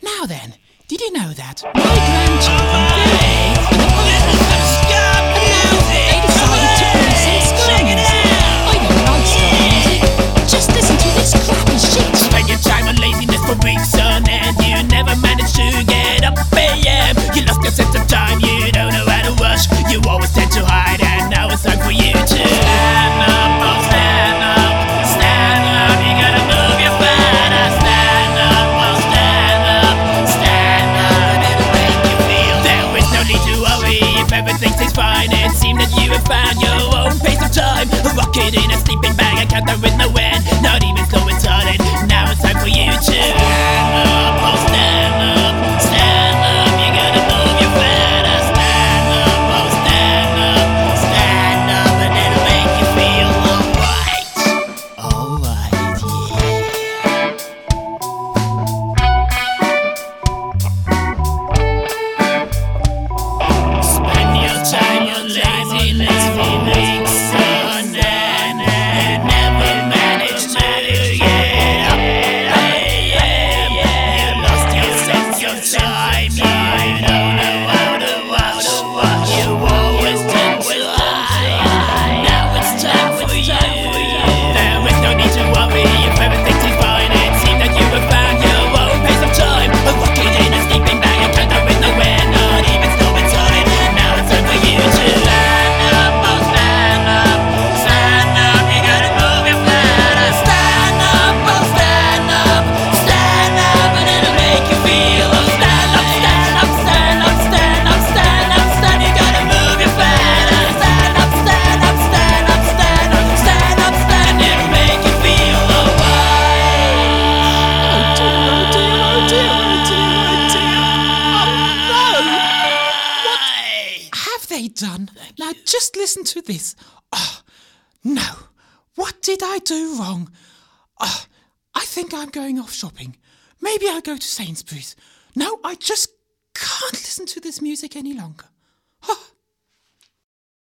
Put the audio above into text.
Now then, did you know that my grandchildren played in the park and now they decided to play some scones? I don't like ska music. Just listen to this crappy shit. Spend your time on laziness for weeks on end. You never managed to get up AM. You lost your sense of time, you don't know how to rush. You always tend to hide, and now it's time for you to stand up, oh stand up, stand up. You gotta move your body. Stand up, oh stand up, stand up. It'll make you feel. There is no need to worry if everything stays fine. It seems that you have found your own pace of time. A rocket in a sleeping bag, I count there with no end. Not even slow and started. Now it's time for you to stand up, oh stand up, stand up. You gotta move your body. Stand up, oh stand up, and it'll make you feel alright. Alright, yeah. Spend your time on laziness for weeks on end. You never managed to get up AM. You lost your sense of time. You don't know how to rush. You always tend to hide. Now it's time for you. There is no need to worry if everything seems fine. It seems that you have found your own pace of time. A rocket in a sleeping bag, a countdown with no end. Not even slow and solid. Now it's time for you to stand up, oh stand up, stand up. You gotta move your bladder. Stand up, oh stand up, stand up, and it'll make you feel. Oh stand up, stand up, stand up, stand up, stand up, stand. You gotta move your bladder. Stand up, stand up, stand up, stand up, stand up, stand. And it'll make you feel Have they done? Now just listen to this. Oh, no. What did I do wrong? Oh, I think I'm going off shopping. Maybe I'll go to Sainsbury's. No, I just can't listen to this music any longer. Oh.